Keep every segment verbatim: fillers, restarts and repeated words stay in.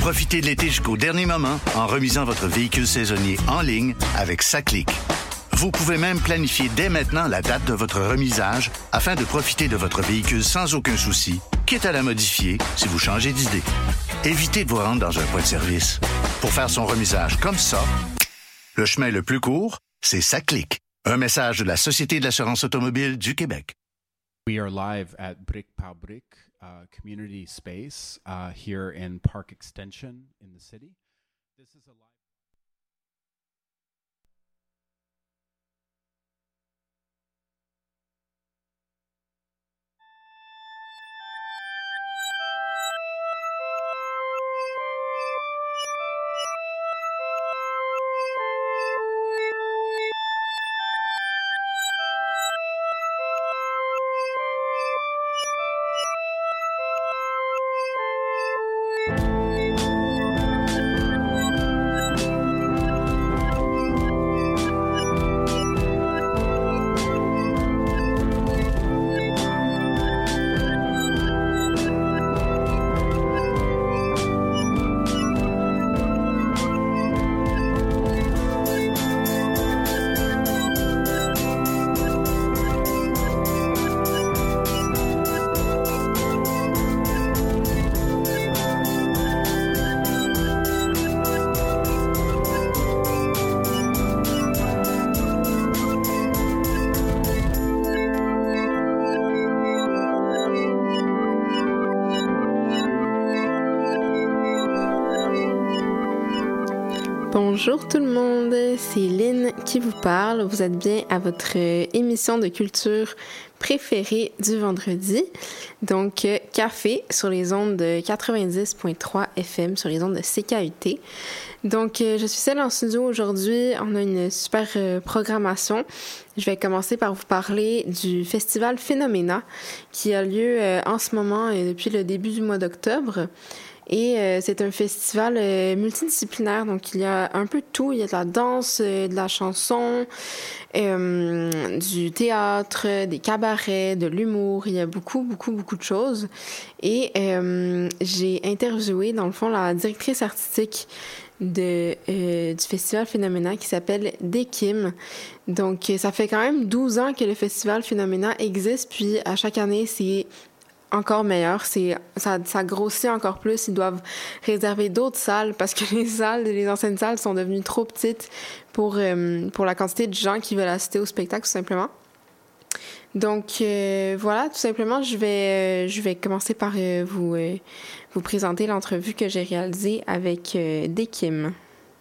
Profitez de l'été jusqu'au dernier moment en remisant votre véhicule saisonnier en ligne avec SACLIC. Vous pouvez même planifier dès maintenant la date de votre remisage afin de profiter de votre véhicule sans aucun souci, quitte à la modifier si vous changez d'idée. Évitez de vous rendre dans un point de service. Pour faire son remisage comme ça, le chemin le plus court, c'est SACLIC. Un message de la Société de l'assurance automobile du Québec. We are live at Brick par Brick uh, Community Space uh, here in Park Extension in the city. This is a live Bonjour tout le monde, c'est Lynn qui vous parle. Vous êtes bien à votre émission de culture préférée du vendredi. Donc, Café sur les ondes de quatre-vingt-dix virgule trois F M, sur les ondes de C K U T. Donc, je suis seule en studio aujourd'hui. On a une super programmation. Je vais commencer par vous parler du festival Phénoména qui a lieu en ce moment et depuis le début du mois d'octobre. Et euh, c'est un festival euh, multidisciplinaire, donc il y a un peu de tout. Il y a de la danse, euh, de la chanson, euh, du théâtre, des cabarets, de l'humour. Il y a beaucoup, beaucoup, beaucoup de choses. Et euh, j'ai interviewé, dans le fond, la directrice artistique de, euh, du festival Phénoména qui s'appelle Dekim. Donc, ça fait quand même douze ans que le festival Phénoména existe, puis à chaque année, c'est encore meilleur, c'est ça, ça grossit encore plus. Ils doivent réserver d'autres salles parce que les salles, les anciennes salles sont devenues trop petites pour euh, pour la quantité de gens qui veulent assister au spectacle, tout simplement. Donc euh, voilà, tout simplement, je vais euh, je vais commencer par euh, vous euh, vous présenter l'entrevue que j'ai réalisée avec euh, Dekim.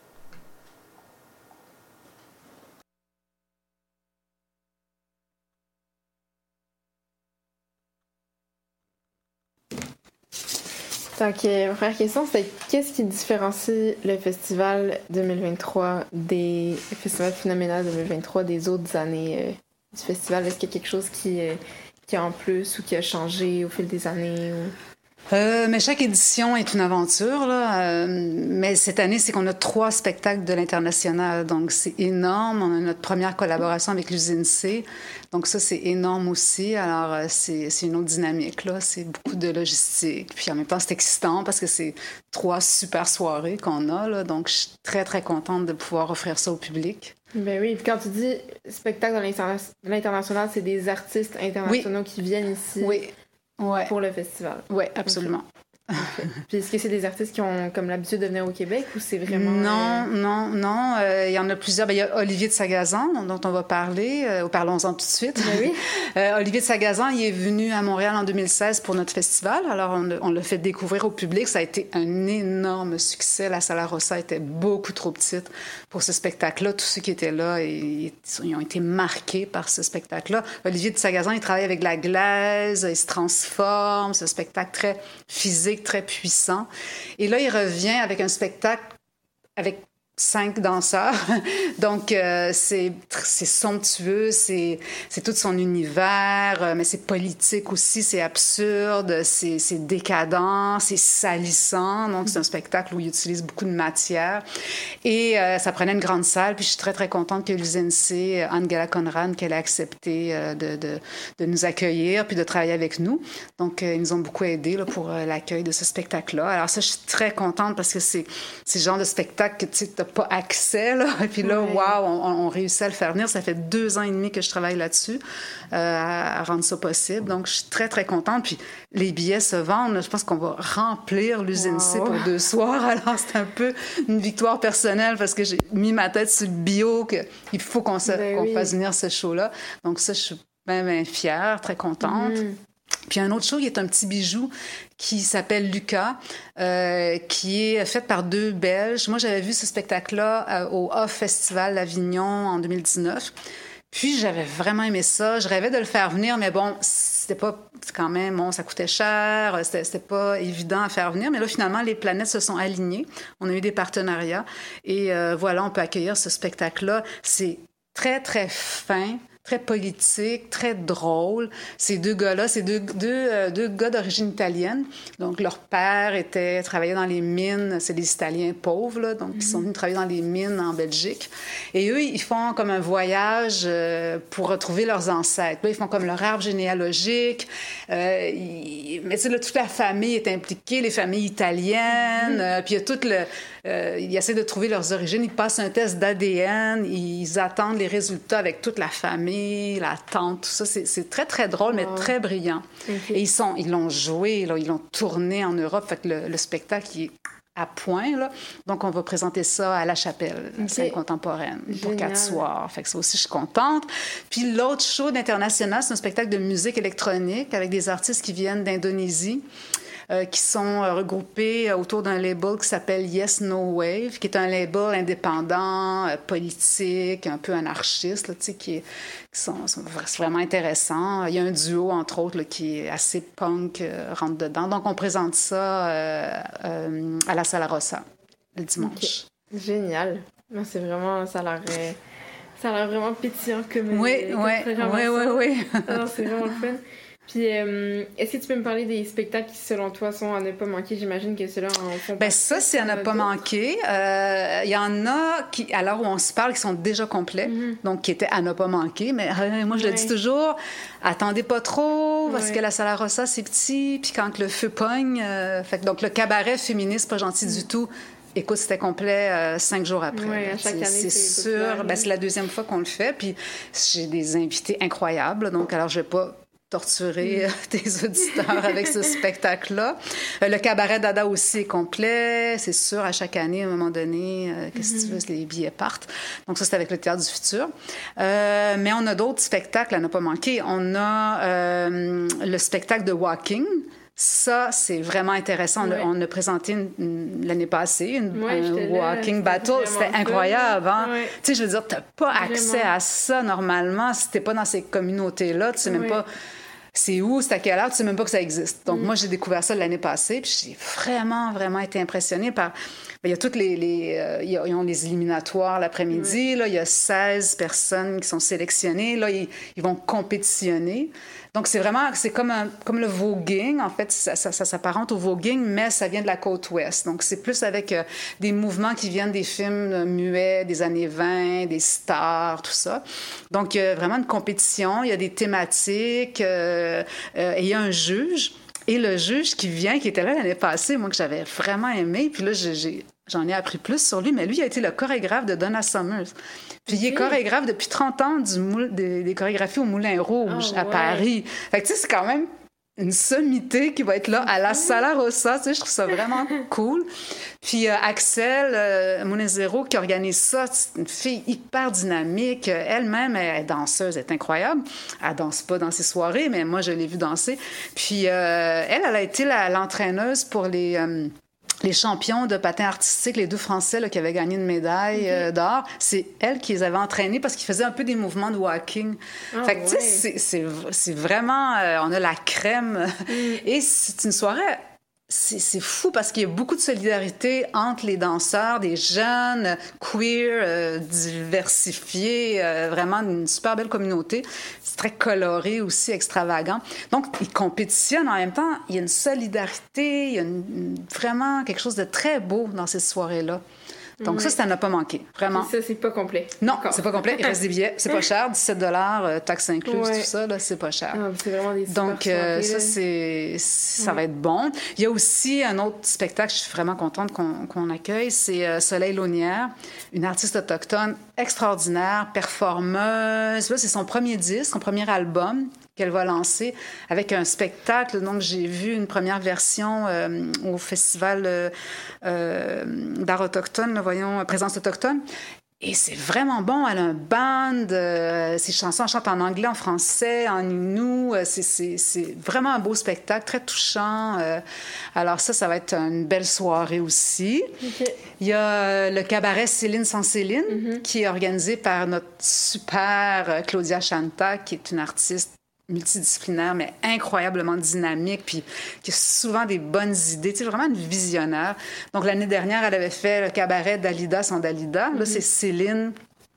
Donc, euh, ma première question, c'est qu'est-ce qui différencie le festival deux mille vingt-trois des le festival Phénoména deux mille vingt-trois des autres années euh, du festival? Est-ce qu'il y a quelque chose qui, euh, qui est en plus ou qui a changé au fil des années? Ou... Euh, mais chaque édition est une aventure, là. Euh, mais cette année, c'est qu'on a trois spectacles de l'international. Donc, c'est énorme. On a notre première collaboration avec l'Usine C. Donc, ça, c'est énorme aussi. Alors, euh, c'est, c'est une autre dynamique, là. C'est beaucoup de logistique. Puis, en même temps, c'est excitant parce que c'est trois super soirées qu'on a, là. Donc, je suis très, très contente de pouvoir offrir ça au public. Ben oui, puis quand tu dis spectacle de l'international, c'est des artistes internationaux oui. qui viennent ici. Oui. Ouais. Pour le festival. Oui, absolument. Okay. Puis est-ce que c'est des artistes qui ont comme l'habitude de venir au Québec ou c'est vraiment... Non, euh... non, non. Euh, il y en a plusieurs. Ben, il y a Olivier de Sagazan, dont on va parler. Euh, parlons-en tout de suite. Ben oui. euh, Olivier de Sagazan, il est venu à Montréal en deux mille seize pour notre festival. Alors, on, on l'a fait découvrir au public. Ça a été un énorme succès. La Sala Rossa était beaucoup trop petite pour ce spectacle-là. Tous ceux qui étaient là, ils, ils ont été marqués par ce spectacle-là. Olivier de Sagazan, il travaille avec la glaise, il se transforme. C'est un spectacle très physique, très puissant. Et là, il revient avec un spectacle avec cinq danseurs. Donc, euh, c'est, c'est somptueux, c'est, c'est tout son univers, euh, mais c'est politique aussi, c'est absurde, c'est, c'est décadent, c'est salissant. Donc, c'est un spectacle où il utilise beaucoup de matière. Et euh, ça prenait une grande salle, puis je suis très, très contente que l'U S N C, Angela Conrad, qu'elle a accepté euh, de, de, de nous accueillir, puis de travailler avec nous. Donc, euh, ils nous ont beaucoup aidés là, pour euh, l'accueil de ce spectacle-là. Alors ça, je suis très contente parce que c'est, c'est le genre de spectacle que tu n'as pas accès. Là. Et puis là, waouh, wow, on, on réussit à le faire venir. Ça fait deux ans et demi que je travaille là-dessus, euh, à, à rendre ça possible. Donc, je suis très, très contente. Puis les billets se vendent. Je pense qu'on va remplir l'U S N C wow. pour deux soirs. Alors, c'est un peu une victoire personnelle parce que j'ai mis ma tête sur le bio qu'il faut qu'on, se, ben qu'on oui. fasse venir ce show-là. Donc ça, je suis bien, bien fière, très contente. Mm. Puis un autre show qui est un petit bijou qui s'appelle Lucas, euh, qui est fait par deux Belges. Moi, j'avais vu ce spectacle-là euh, au Off Festival d'Avignon en deux mille dix-neuf. Puis j'avais vraiment aimé ça. Je rêvais de le faire venir, mais bon, c'était pas quand même, bon, ça coûtait cher, c'était, c'était pas évident à faire venir. Mais là, finalement, les planètes se sont alignées. On a eu des partenariats. Et euh, voilà, on peut accueillir ce spectacle-là. C'est très, très fin. Très politique, très drôle. Ces deux gars-là, c'est deux, deux, euh, deux gars d'origine italienne. Donc, leur père était travaillait dans les mines. C'est des Italiens pauvres, là, donc mm-hmm. ils sont venus travailler dans les mines en Belgique. Et eux, ils font comme un voyage euh, pour retrouver leurs ancêtres. Là, ils font comme leur arbre généalogique. Euh, ils... Mais tu sais, là, toute la famille est impliquée, les familles italiennes. Mm-hmm. Euh, puis il y a tout le... Euh, ils essaient de trouver leurs origines. Ils passent un test d'A D N. Ils attendent les résultats avec toute la famille, la tante, tout ça. C'est, c'est très, très drôle, mais oh. très brillant. Okay. Et ils, sont, ils l'ont joué, là, ils l'ont tourné en Europe. Fait que le, le spectacle, il est à point, là. Donc, on va présenter ça à La Chapelle, okay. scène contemporaine, Génial. Pour quatre soirs. Fait que ça aussi, je suis contente. Puis l'autre show d'International, c'est un spectacle de musique électronique avec des artistes qui viennent d'Indonésie. Euh, qui sont euh, regroupés autour d'un label qui s'appelle Yes No Wave, qui est un label indépendant, euh, politique, un peu anarchiste, là, tu sais, qui, est, qui sont, sont vraiment intéressants. Il y a un duo, entre autres, là, qui est assez punk, euh, rentre dedans. Donc, on présente ça euh, euh, à la Sala Rossa, le dimanche. Okay. Génial. Non, c'est vraiment... Ça a l'air... Euh, ça a l'air vraiment pétillant comme... Oui, oui, oui, oui, oui. Non, c'est vraiment le fun. Puis, euh, est-ce que tu peux me parler des spectacles qui, selon toi, sont à ne pas manquer? J'imagine que ceux-là en font Bien, ça, c'est à ne pas manquer. Il euh, y en a qui, à l'heure où on se parle, qui sont déjà complets, mm-hmm. donc qui étaient à ne pas manquer. Mais euh, moi, je ouais. le dis toujours, attendez pas trop, parce ouais. que la Sala Rossa, c'est petit, puis quand le feu pogne... Euh, fait, donc, le cabaret féministe, pas gentil mm. du tout. Écoute, c'était complet euh, cinq jours après. Oui, à chaque c'est, année, c'est, c'est sûr. Ben, c'est la deuxième fois qu'on le fait. Puis j'ai des invités incroyables. Donc, alors, je vais pas torturer mm. tes auditeurs avec ce spectacle-là. Euh, le cabaret Dada aussi est complet. C'est sûr, à chaque année, à un moment donné, euh, qu'est-ce que mm-hmm. tu veux, les billets partent. Donc, ça, c'est avec le Théâtre du Futur. Euh, mais on a d'autres spectacles à ne pas manquer. On a euh, le spectacle de Walking. Ça, c'est vraiment intéressant. Ouais. On, a, on a présenté une, une, l'année passée une, ouais, un Walking là, Battle. C'était incroyable. Hein? Ouais. Tu sais, je veux dire, tu n'as pas accès vraiment. À ça normalement si tu n'es pas dans ces communautés-là. Tu sais même ouais. pas c'est où, c'est à quelle heure, tu sais même pas que ça existe. Donc, mm. moi, j'ai découvert ça l'année passée, puis j'ai vraiment, vraiment été impressionnée par... Il y a toutes les... les euh, ils ont les éliminatoires l'après-midi. Oui. Là, il y a seize personnes qui sont sélectionnées. Là, ils, ils vont compétitionner. Donc, c'est vraiment... C'est comme, un, comme le voguing. En fait, ça, ça, ça s'apparente au voguing, mais ça vient de la côte ouest. Donc, c'est plus avec euh, des mouvements qui viennent des films euh, muets des années vingt, des stars, tout ça. Donc, il y a vraiment une compétition. Il y a des thématiques. Euh, euh, et il y a un juge. Et le juge qui vient, qui était là l'année passée, moi, que j'avais vraiment aimé, puis là, j'ai, j'ai, j'en ai appris plus sur lui, mais lui, il a été le chorégraphe de Donna Summers. Puis okay. il est chorégraphe depuis trente ans du moule, des, des chorégraphies au Moulin Rouge, oh, à ouais. Paris. Fait que, tu sais, c'est quand même une sommité qui va être là à la Sala Rossa. Tu sais, je trouve ça vraiment cool. Puis euh, Axel euh, Monezero qui organise ça, c'est une fille hyper dynamique. Elle-même, elle est danseuse, elle est incroyable. Elle danse pas dans ses soirées, mais moi, je l'ai vue danser. Puis euh, elle, elle a été la, l'entraîneuse pour les... Euh, les champions de patin artistique, les deux Français là, qui avaient gagné une médaille okay. euh, d'or, c'est elle qui les avait entraînés parce qu'ils faisaient un peu des mouvements de walking. Oh, fait que, ouais. tu sais, c'est, c'est, c'est vraiment... Euh, on a la crème. Mm. Et c'est une soirée... c'est, c'est fou parce qu'il y a beaucoup de solidarité entre les danseurs, des jeunes, queer, euh, diversifiés, euh, vraiment une super belle communauté. C'est très coloré aussi, extravagant. Donc, ils compétitionnent en même temps. Il y a une solidarité, il y a une, une, vraiment quelque chose de très beau dans ces soirées-là. Donc oui. ça, ça n'a pas manqué, vraiment. Et ça, c'est pas complet. Non, D'accord. c'est pas complet. Il reste des billets. C'est pas cher, dix-sept dollars, euh, taxes incluses, ouais. tout ça, là, c'est pas cher. Ah, c'est vraiment des super Donc, euh, soirées, ça, c'est, ça ouais. va être bon. Il y a aussi un autre spectacle, je suis vraiment contente qu'on, qu'on accueille, c'est euh, Soleil Launière, une artiste autochtone extraordinaire, performeuse. Là, c'est son premier disque, son premier album qu'elle va lancer avec un spectacle. Donc, j'ai vu une première version euh, au Festival euh, euh, d'art autochtone, là, voyons, Présence autochtone. Et c'est vraiment bon. Elle a un band. Euh, ses chansons, elle chante en anglais, en français, en inou. Euh, c'est, c'est, c'est vraiment un beau spectacle, très touchant. Euh, alors ça, ça va être une belle soirée aussi. Okay. Il y a le cabaret Céline sans Céline, mm-hmm. qui est organisé par notre super Claudia Chanta, qui est une artiste multidisciplinaire, mais incroyablement dynamique, puis qui a souvent des bonnes idées. Tu sais, vraiment une visionnaire. Donc, l'année dernière, elle avait fait le cabaret Dalida sans Dalida. Là, mm-hmm. c'est Céline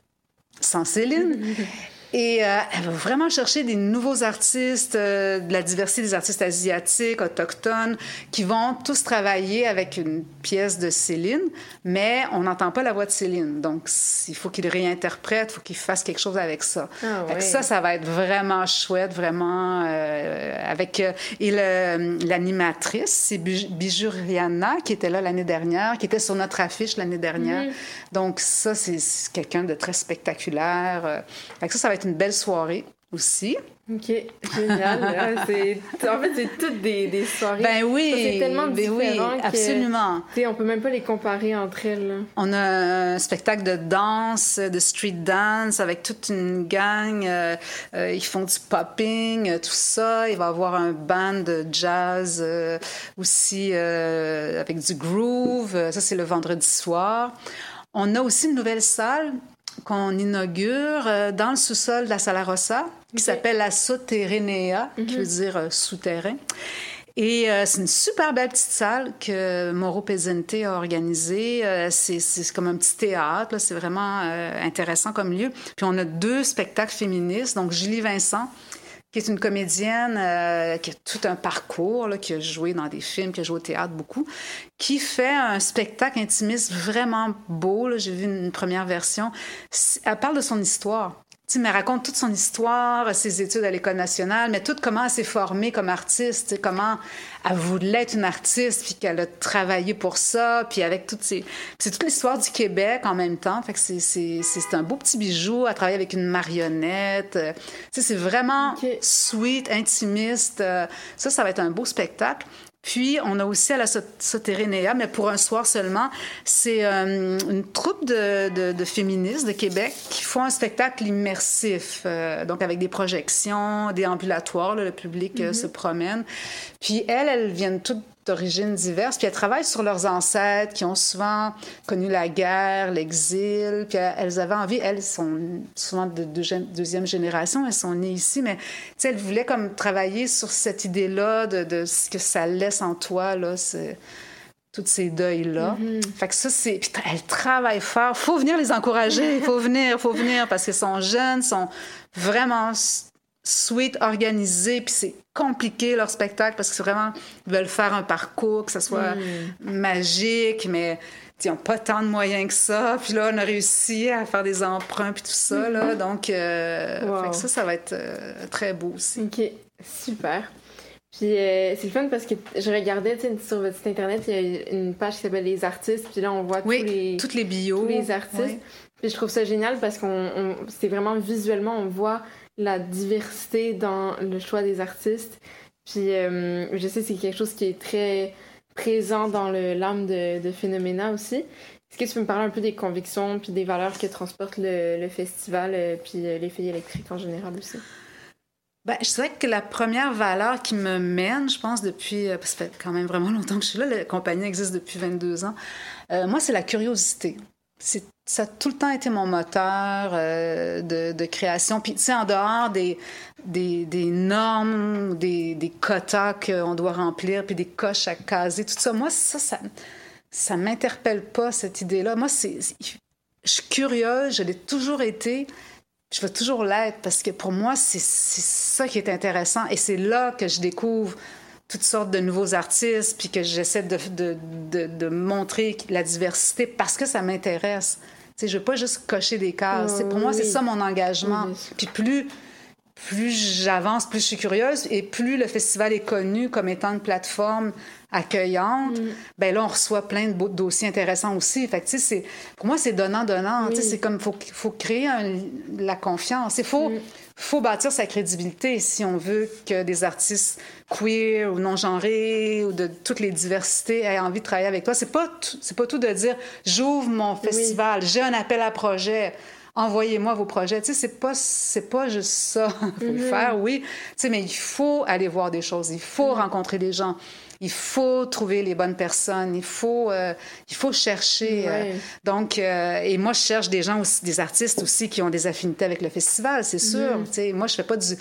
sans Céline. Mm-hmm. Et euh, elle va vraiment chercher des nouveaux artistes, euh, de la diversité des artistes asiatiques, autochtones, qui vont tous travailler avec une pièce de Céline, mais on n'entend pas la voix de Céline. Donc, il faut qu'il réinterprète, il faut qu'il fasse quelque chose avec ça. Ah, ouais. Ça, ça va être vraiment chouette, vraiment euh, avec... Euh, et le, l'animatrice, c'est Bijou Rihanna, qui était là l'année dernière, qui était sur notre affiche l'année dernière. Mm-hmm. Donc, ça, c'est, c'est quelqu'un de très spectaculaire. Euh, fait que ça, ça va être une belle soirée aussi. OK, génial. c'est... En fait, c'est toutes des, des soirées. Ben oui. Ça, c'est tellement ben différent oui, absolument. Que, on peut même pas les comparer entre elles. Là. On a un spectacle de danse, de street dance, avec toute une gang. Euh, euh, ils font du popping, tout ça. Il va y avoir un band de jazz euh, aussi euh, avec du groove. Ça, c'est le vendredi soir. On a aussi une nouvelle salle qu'on inaugure euh, dans le sous-sol de la Sala Rossa, qui okay. s'appelle la Soterrenea, mm-hmm. qui veut dire euh, souterrain. Et euh, c'est une super belle petite salle que Mauro Pezzente a organisée. Euh, c'est, c'est comme un petit théâtre, là. C'est vraiment euh, intéressant comme lieu. Puis on a deux spectacles féministes, donc Julie Vincent, qui est une comédienne euh, qui a tout un parcours, là, qui a joué dans des films, qui a joué au théâtre beaucoup, qui fait un spectacle intimiste vraiment beau. Là. J'ai vu une, une première version. Elle parle de son histoire. Tu sais, elle raconte toute son histoire, ses études à l'École nationale, mais tout comment elle s'est formée comme artiste, tu sais, comment elle voulait être une artiste, puis qu'elle a travaillé pour ça, puis avec toutes ces... C'est toute l'histoire du Québec en même temps, fait que c'est, c'est, c'est, c'est un beau petit bijou, à travailler avec une marionnette. Tu sais, c'est vraiment okay. sweet, intimiste. Ça, ça va être un beau spectacle. Puis, on a aussi à la Soterrenea, mais pour un soir seulement, c'est euh, une troupe de, de, de féministes de Québec qui font un spectacle immersif, euh, donc avec des projections, des ambulatoires, là, le public mm-hmm. euh, se promène. Puis, elles, elles viennent toutes d'origines diverses, puis elles travaillent sur leurs ancêtres qui ont souvent connu la guerre, l'exil, puis elles avaient envie, elles sont souvent de deuxième génération, elles sont nées ici, mais tu sais, elles voulaient comme travailler sur cette idée-là de, de ce que ça laisse en toi, là, c'est... tous ces deuils-là. Mm-hmm. Fait que ça, c'est... Puis elles travaillent fort. Faut venir les encourager. Faut venir, faut venir, parce qu'elles sont jeunes, sont vraiment sweet, organisées, puis c'est compliqué, leur spectacle, parce que vraiment, ils veulent faire un parcours, que ça soit mm. magique, mais ils n'ont pas tant de moyens que ça. Puis là, on a réussi à faire des emprunts, puis tout ça, là. Donc, euh, wow. fait que ça, ça va être euh, très beau aussi. OK, super. Puis euh, c'est le fun parce que je regardais sur votre site Internet, il y a une page qui s'appelle Les artistes, puis là, on voit oui, tous les... toutes les bios. Tous les artistes. Oui. Puis je trouve ça génial parce qu'on on, c'est vraiment visuellement, on voit la diversité dans le choix des artistes. Puis euh, je sais que c'est quelque chose qui est très présent dans le, l'âme de, de Phénoména aussi. Est-ce que tu peux me parler un peu des convictions puis des valeurs que transporte le, le festival euh, puis les filles électriques en général aussi? Ben, je dirais que la première valeur qui me mène, je pense, depuis... Parce que ça fait quand même vraiment longtemps que je suis là, la compagnie existe depuis vingt-deux ans. Euh, moi, c'est la curiosité. c'est, ça a tout le temps été mon moteur euh, de, de création. Puis, tu sais, en dehors des, des, des normes, des, des quotas qu'on doit remplir, puis des coches à caser, tout ça, moi, ça, ça, ça m'interpelle pas, cette idée-là. Moi, c'est, c'est, je suis curieuse, je l'ai toujours été, je vais toujours l'être, parce que pour moi, c'est, c'est ça qui est intéressant. Et c'est là que je découvre toutes sortes de nouveaux artistes, puis que j'essaie de, de, de, de montrer la diversité parce que ça m'intéresse. Tu sais, je ne veux pas juste cocher des cases. Oh, pour oui. moi, c'est ça mon engagement. Oui. Puis plus, plus j'avance, plus je suis curieuse, et plus le festival est connu comme étant une plateforme accueillante, mm. ben là, on reçoit plein de beaux dossiers intéressants aussi. Fait que, tu sais, c'est, pour moi, c'est donnant-donnant. Oui. Tu sais, c'est comme, il faut, faut créer un, la confiance. Il faut, mm. faut bâtir sa crédibilité si on veut que des artistes queer ou non-genrés ou de toutes les diversités aient envie de travailler avec toi. C'est pas tout, c'est pas tout de dire « j'ouvre mon festival, oui. j'ai un appel à projet ». Envoyez-moi vos projets. Tu sais, c'est pas, c'est pas juste ça. Il faut mm-hmm. le faire, oui. Tu sais, mais il faut aller voir des choses. Il faut mm-hmm. rencontrer des gens. Il faut trouver les bonnes personnes. Il faut, euh, il faut chercher. Ouais. Euh, donc, euh, et moi, je cherche des gens aussi, des artistes aussi qui ont des affinités avec le festival, c'est sûr. Mm-hmm. Tu sais, moi, je fais pas du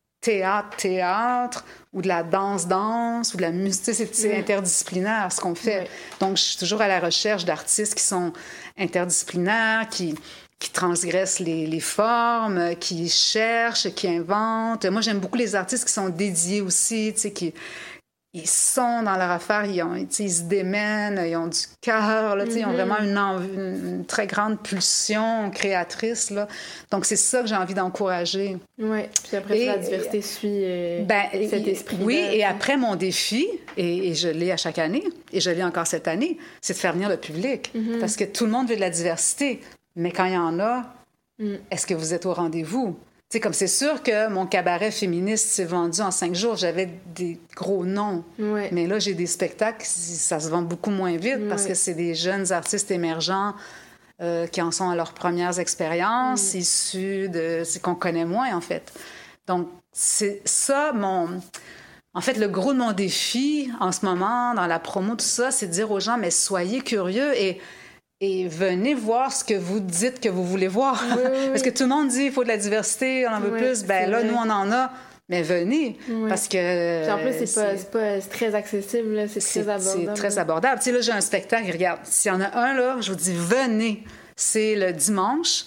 théâtre-théâtre ou de la danse-danse ou de la musique. C'est, c'est interdisciplinaire, ce qu'on fait. Ouais. Donc, je suis toujours à la recherche d'artistes qui sont interdisciplinaires, qui... qui transgressent les, les formes, qui cherchent, qui inventent. Moi, j'aime beaucoup les artistes qui sont dédiés aussi, tu sais, qui ils sont dans leur affaire, ils, ont, ils se démènent, ils ont du cœur, là, mm-hmm. ils ont vraiment une, une, une très grande pulsion créatrice. Là. Donc, c'est ça que j'ai envie d'encourager. Oui, puis après, et, la diversité suit euh, ben, cet esprit. Oui, et après, mon défi, et, et je l'ai à chaque année, et je l'ai encore cette année, c'est de faire venir le public. Mm-hmm. Parce que tout le monde veut de la diversité. Mais quand il y en a, mm. est-ce que vous êtes au rendez-vous? Tu sais, comme c'est sûr que mon cabaret féministe s'est vendu en cinq jours, j'avais des gros noms. Ouais. Mais là, j'ai des spectacles, ça se vend beaucoup moins vite ouais. parce que c'est des jeunes artistes émergents euh, qui en sont à leurs premières expériences, mm. issus de... c'est qu'on connaît moins, en fait. Donc, c'est ça, mon... En fait, le gros de mon défi en ce moment, dans la promo, tout ça, c'est de dire aux gens, mais soyez curieux et... Et venez voir ce que vous dites que vous voulez voir. Oui, oui. Parce que tout le monde dit qu'il faut de la diversité, on en veut oui, plus. Ben là, vrai. Nous, on en a. Mais venez. Oui. Parce que... Puis en plus, c'est, c'est... Pas, c'est, pas, c'est très accessible. Là. C'est, c'est très abordable. C'est très abordable. Tu sais, là, j'ai un spectacle. Regarde, s'il y en a un, là, je vous dis, venez. C'est le dimanche,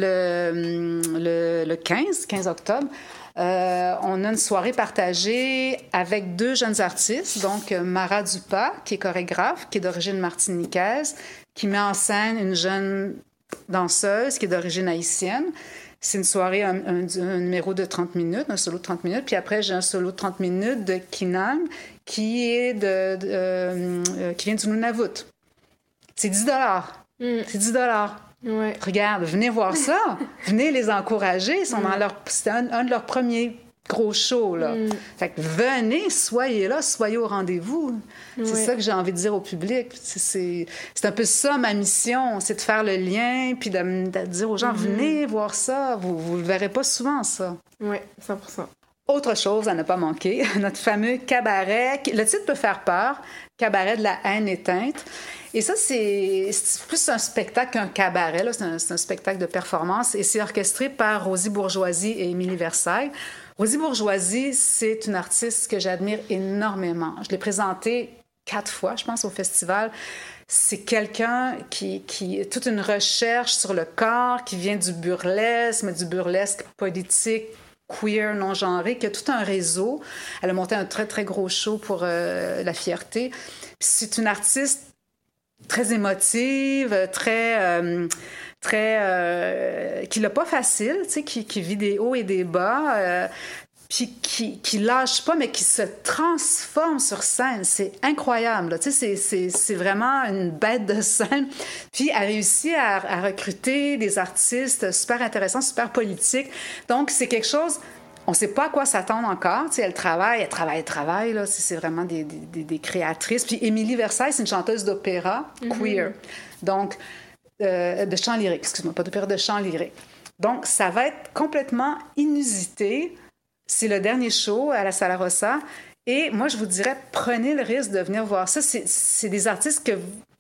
le, le, le quinze octobre. Euh, on a une soirée partagée avec deux jeunes artistes. Donc, Mara Dupas, qui est chorégraphe, qui est d'origine martiniquaise, qui met en scène une jeune danseuse qui est d'origine haïtienne. C'est une soirée, un, un, un numéro de trente minutes, un solo de trente minutes. Puis après, j'ai un solo de trente minutes de Kinan, qui, est de, de, euh, qui vient du Nunavut. C'est dix dollars. Mm. C'est dix dollars. Ouais. Regarde, venez voir ça. Venez les encourager. Ils sont mm. dans leur, c'est un, un de leurs premiers gros shows, là. Mm. Fait que venez, soyez là, soyez au rendez-vous. Ouais. C'est ça que j'ai envie de dire au public. C'est, c'est, c'est un peu ça, ma mission, c'est de faire le lien, puis de, de dire aux gens, mm-hmm. venez voir ça. Vous ne le verrez pas souvent, ça. Oui, cent pour cent. Autre chose à ne pas manquer, notre fameux cabaret. Le titre peut faire peur, Cabaret de la haine éteinte. Et ça, c'est, c'est plus un spectacle qu'un cabaret. Là. C'est, un, c'est un spectacle de performance et c'est orchestré par Rosie Bourgeoisie et Émilie Versailles. Rosie Bourgeoisie, c'est une artiste que j'admire énormément. Je l'ai présentée quatre fois, je pense, au festival. C'est quelqu'un qui, qui a toute une recherche sur le corps, qui vient du burlesque, mais du burlesque politique, queer, non-genré, qui a tout un réseau. Elle a monté un très, très gros show pour euh, La Fierté. Puis c'est une artiste très émotive, très... Euh, très euh, qui l'a pas facile, tu sais, qui, qui vit des hauts et des bas, euh, puis qui, qui lâche pas, mais qui se transforme sur scène. C'est incroyable, là. Tu sais, c'est, c'est, c'est vraiment une bête de scène. Puis elle réussit à, à recruter des artistes super intéressants, super politiques. Donc, c'est quelque chose... On ne sait pas à quoi s'attendre encore. Tu sais, elle travaille, elle travaille, elle travaille. Là. C'est, c'est vraiment des, des, des créatrices. Puis Émilie Versailles, c'est une chanteuse d'opéra mm-hmm. queer. Donc... Euh, de chant lyrique, excuse-moi, pas d'opéra, de chant lyrique. Donc, ça va être complètement inusité. C'est le dernier show à la Sala Rossa. Et moi, je vous dirais, prenez le risque de venir voir ça. C'est, c'est des artistes que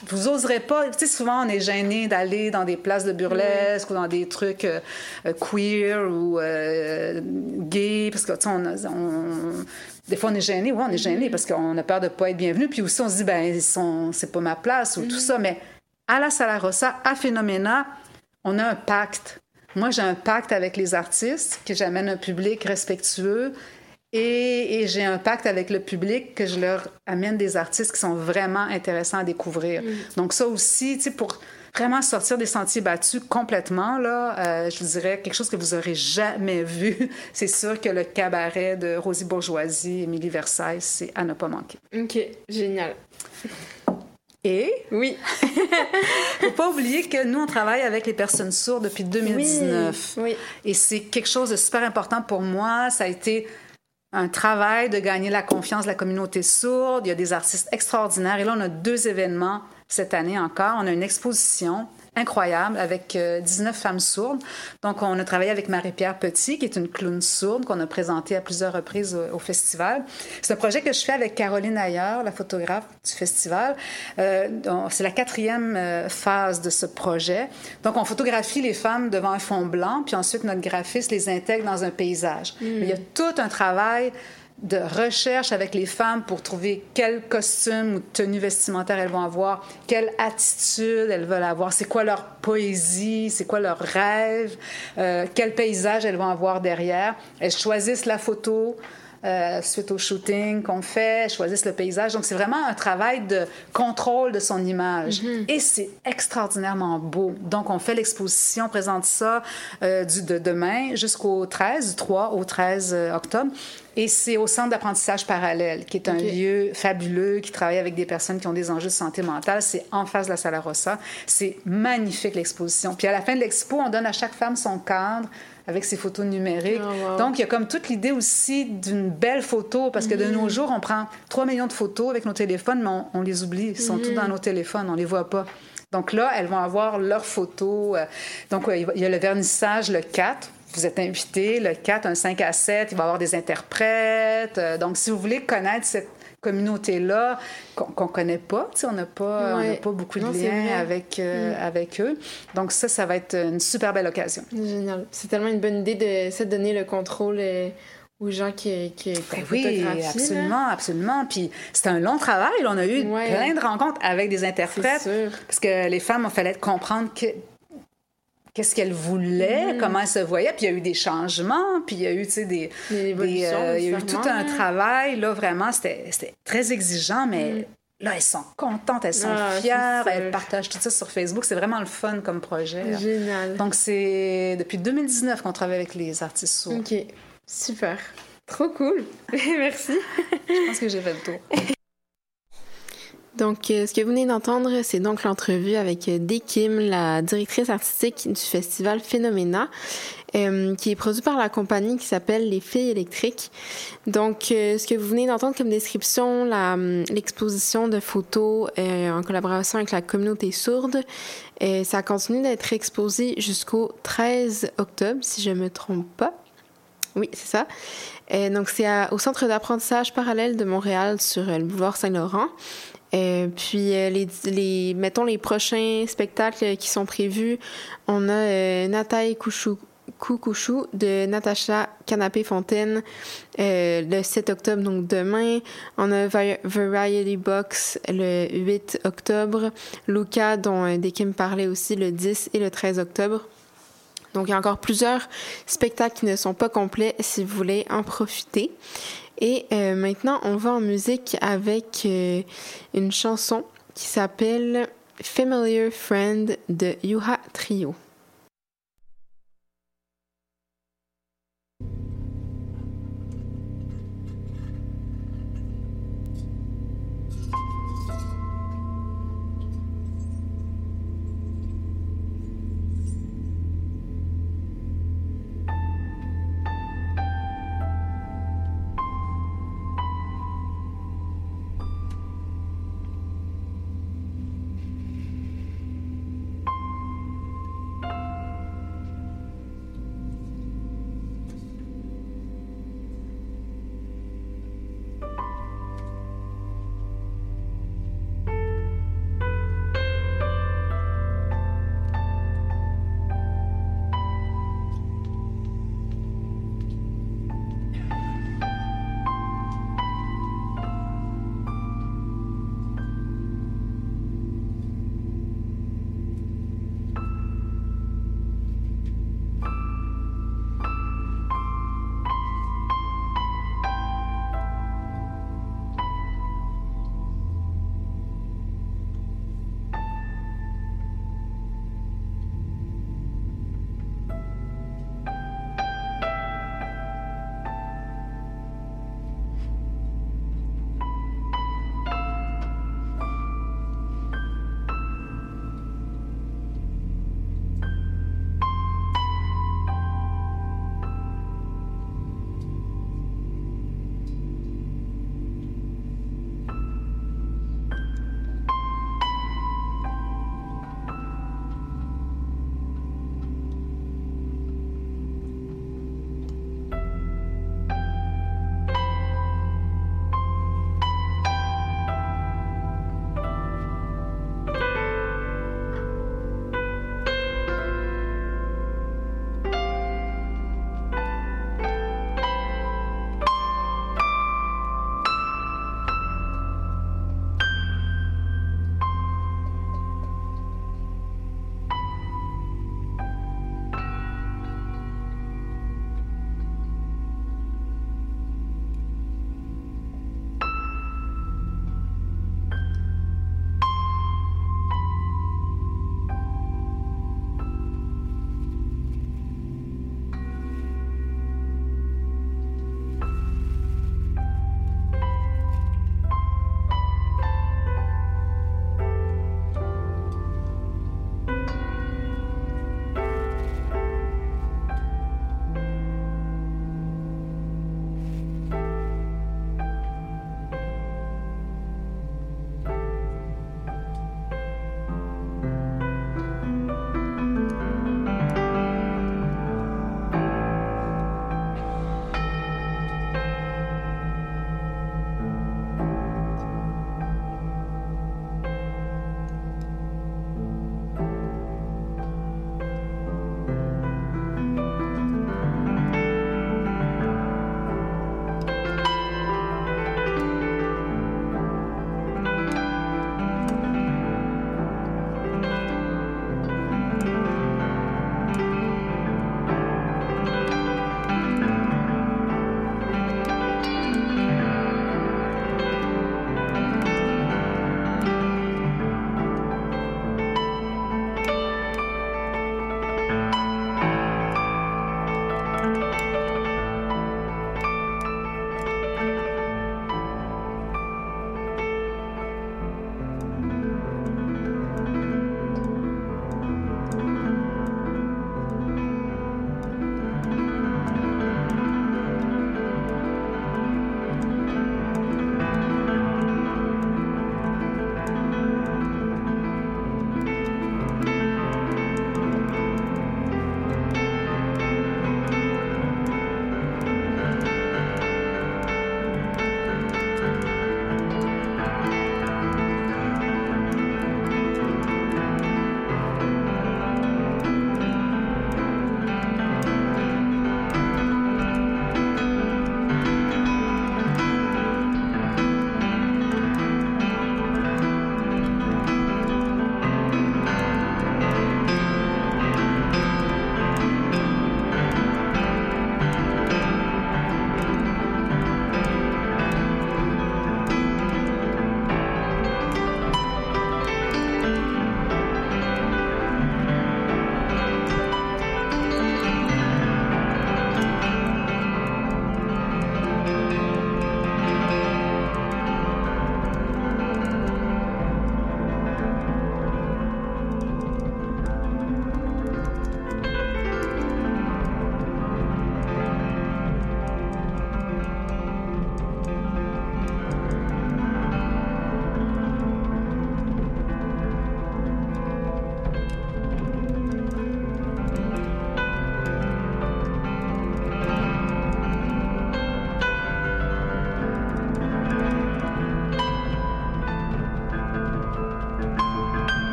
vous oserez pas, tu sais, souvent on est gêné d'aller dans des places de burlesque oui. ou dans des trucs euh, queer ou euh, gay, parce que, tu sais, on, a, on, des fois on est gêné, oui, on est gêné parce qu'on a peur de pas être bienvenu, puis aussi on se dit, ben, ils sont, c'est pas ma place ou mm-hmm. tout ça, mais à la Sala Rossa, à Phénoména, on a un pacte. Moi, j'ai un pacte avec les artistes, que j'amène un public respectueux, Et, et j'ai un pacte avec le public que je leur amène des artistes qui sont vraiment intéressants à découvrir. Mm. Donc ça aussi, tu sais, pour vraiment sortir des sentiers battus complètement, là, euh, je vous dirais quelque chose que vous n'aurez jamais vu. C'est sûr que le cabaret de Rosie Bourgeoisie, Émilie Versailles, c'est à ne pas manquer. OK, génial. Et? Oui. Faut pas oublier que nous, on travaille avec les personnes sourdes depuis deux mille dix-neuf. Oui, oui. Et c'est quelque chose de super important pour moi. Ça a été un travail de gagner la confiance de la communauté sourde. Il y a des artistes extraordinaires. Et là, on a deux événements cette année encore. On a une exposition incroyable avec euh, dix-neuf femmes sourdes. Donc, on a travaillé avec Marie-Pierre Petit, qui est une clown sourde qu'on a présentée à plusieurs reprises au, au festival. C'est un projet que je fais avec Caroline Ayer, la photographe du festival. Euh, donc, c'est la quatrième euh, phase de ce projet. Donc, on photographie les femmes devant un fond blanc, puis ensuite, notre graphiste les intègre dans un paysage. Mm. Mais il y a tout un travail de recherche avec les femmes pour trouver quel costume ou tenue vestimentaire elles vont avoir, quelle attitude elles veulent avoir, c'est quoi leur poésie, c'est quoi leur rêve, euh, quel paysage elles vont avoir derrière. Elles choisissent la photo euh, suite au shooting qu'on fait, elles choisissent le paysage. Donc, c'est vraiment un travail de contrôle de son image. Mm-hmm. Et c'est extraordinairement beau. Donc, on fait l'exposition, on présente ça euh, du, de demain jusqu'au treize, du trois au treize octobre. Et c'est au Centre d'apprentissage parallèle, qui est un okay. lieu fabuleux, qui travaille avec des personnes qui ont des enjeux de santé mentale. C'est en face de la Sala Rossa. C'est magnifique, l'exposition. Puis à la fin de l'expo, on donne à chaque femme son cadre avec ses photos numériques. Oh, wow. Donc, il y a comme toute l'idée aussi d'une belle photo, parce que mm-hmm. de nos jours, on prend trois millions de photos avec nos téléphones, mais on, on les oublie. Ils sont mm-hmm. tous dans nos téléphones, on les voit pas. Donc là, elles vont avoir leurs photos. Donc, il y a le vernissage le quatre. Vous êtes invités, le quatre, un cinq à sept, il va y avoir des interprètes. Donc, si vous voulez connaître cette communauté-là qu'on ne connaît pas, on n'a pas, ouais. pas beaucoup de non, liens avec, euh, mm. avec eux. Donc, ça, ça va être une super belle occasion. Génial. C'est tellement une bonne idée de, de donner le contrôle euh, aux gens qui, qui, qui ben oui, absolument, là. absolument. Puis, c'était un long travail. On a eu ouais. plein de rencontres avec des interprètes. C'est sûr. Parce que les femmes, il fallait comprendre que qu'est-ce qu'elle voulait, mmh. comment elle se voyait, puis il y a eu des changements, puis il y a eu, tu sais, des... des, des euh, il y a eu tout un travail, là, vraiment, c'était, c'était très exigeant, mais mmh. là, elles sont contentes, elles sont ah, fières, elles partagent tout ça sur Facebook, c'est vraiment le fun comme projet. Là. Génial. Donc, c'est depuis deux mille dix-neuf qu'on travaille avec les artistes sourds. OK, super. Trop cool. Merci. Je pense que j'ai fait le tour. Donc, euh, ce que vous venez d'entendre, c'est donc l'entrevue avec euh, Dee Kim, la directrice artistique du festival Phénoména, euh, qui est produit par la compagnie qui s'appelle Les Filles électriques. Donc, euh, ce que vous venez d'entendre comme description, la, l'exposition de photos euh, en collaboration avec la communauté sourde, euh, ça continue d'être exposé jusqu'au treize octobre, si je me trompe pas. Oui, c'est ça. Euh, donc, c'est à, au Centre d'apprentissage parallèle de Montréal sur euh, le boulevard Saint-Laurent. Euh, puis, euh, les, les, mettons, les prochains spectacles qui sont prévus, on a euh, Nataï Couchou, Coucouchou de Natacha Canapé-Fontaine euh, le sept octobre, donc demain. On a Variety Box le huit octobre. Luca, dont euh, Dee Kim parlait aussi, le dix et le treize octobre. Donc, il y a encore plusieurs spectacles qui ne sont pas complets si vous voulez en profiter. Et euh, maintenant, on va en musique avec euh, une chanson qui s'appelle Familiar Friend de Yuha Trio.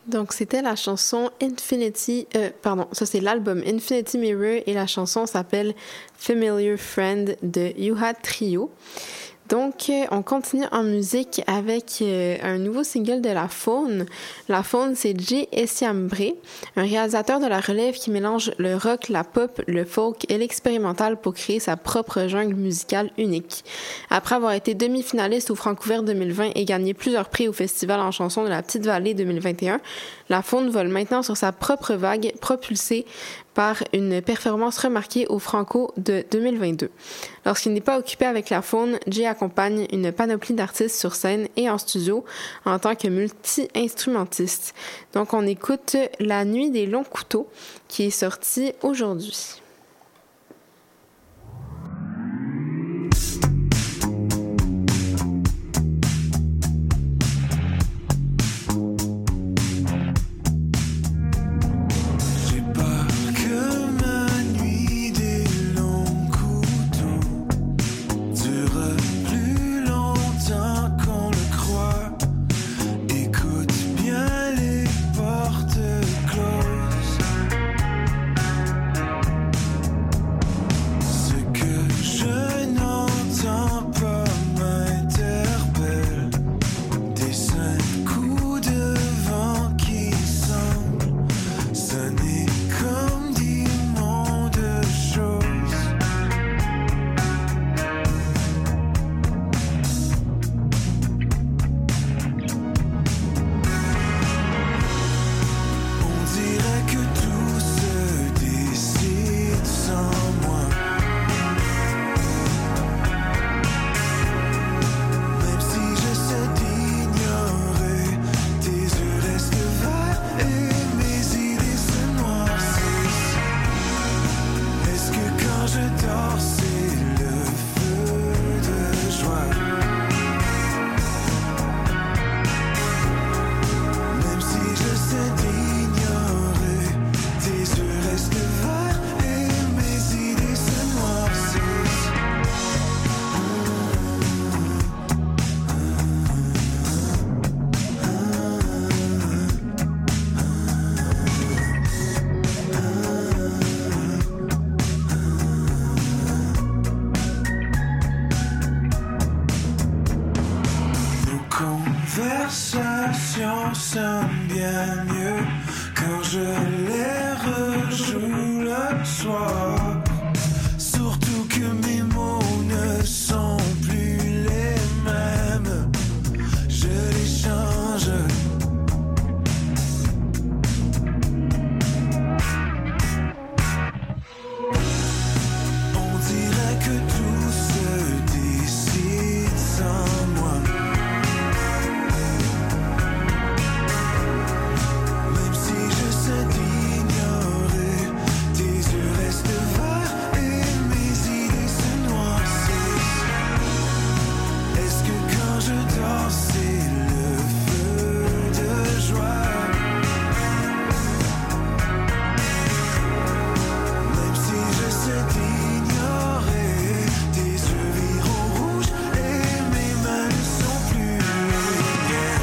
Donc, c'était la chanson Infinity... Euh, pardon, ça c'est l'album Infinity Mirror et la chanson s'appelle Familiar Friend de Yuha Trio. Donc, euh, on continue en musique avec euh, un nouveau single de La Faune. La Faune, c'est Jay Essiambré, un réalisateur de la relève qui mélange le rock, la pop, le folk et l'expérimental pour créer sa propre jungle musicale unique. Après avoir été demi-finaliste au Francouvert deux mille vingt et gagné plusieurs prix au Festival en chanson de la Petite-Vallée deux mille vingt et un, La Faune vole maintenant sur sa propre vague, propulsée par une performance remarquée au Franco de deux mille vingt-deux. Lorsqu'il n'est pas occupé avec La Faune, Jay accompagne une panoplie d'artistes sur scène et en studio en tant que multi-instrumentiste. Donc on écoute La Nuit des longs couteaux qui est sortie aujourd'hui. conversations sonnent bien mieux quand je les rejoue le soir. Surtout que mes mots ne sont plus les mêmes, je les change. On dirait que tout se décide sans moi. Même si j'essaie d'ignorer, tes yeux restent verts et mes idées se noircissent. Est-ce que quand je dors c'est le feu de joie? Même si j'essaie d'ignorer, tes yeux viront rouges et mes mains ne sont plus les miennes.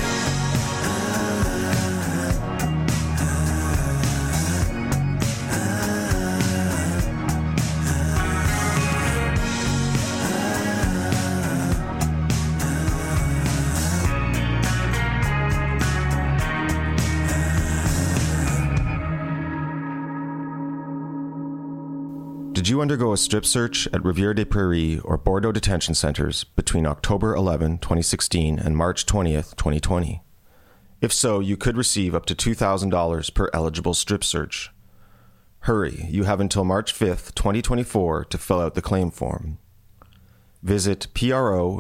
Did you undergo a strip search at Rivière des Prairies or Bordeaux detention centers between October eleventh, twenty sixteen and March twentieth, twenty twenty? If so, you could receive up to two thousand dollars per eligible strip search. Hurry, you have until March fifth, twenty twenty-four to fill out the claim form. Visit proactio